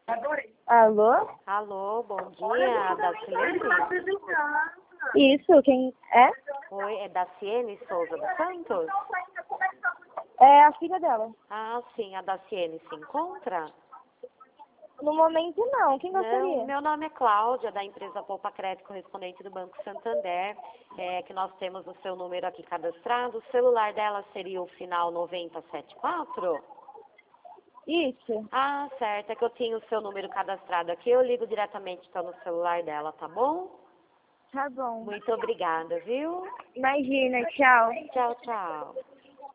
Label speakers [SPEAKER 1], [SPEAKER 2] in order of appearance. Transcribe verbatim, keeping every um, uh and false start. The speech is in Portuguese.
[SPEAKER 1] Alô?
[SPEAKER 2] Alô, bom dia, Daciene?
[SPEAKER 1] Isso, quem é?
[SPEAKER 2] Oi, é Daciene Souza dos Santos?
[SPEAKER 1] É a filha dela.
[SPEAKER 2] Ah, sim, a Daciene se encontra?
[SPEAKER 1] No momento não, quem gostaria?
[SPEAKER 2] Não, meu nome é Cláudia, da empresa Poupa Crédito, correspondente do Banco Santander, é, que nós temos o seu número aqui cadastrado. O celular dela seria o final noventa e sete quatro?
[SPEAKER 1] Isso,
[SPEAKER 2] Ah, certo, é que eu tinha o seu número cadastrado aqui, eu ligo diretamente então no celular dela, tá bom?
[SPEAKER 1] tá bom.
[SPEAKER 2] Muito obrigada, viu?
[SPEAKER 1] Imagina, tchau.
[SPEAKER 2] Tchau, tchau.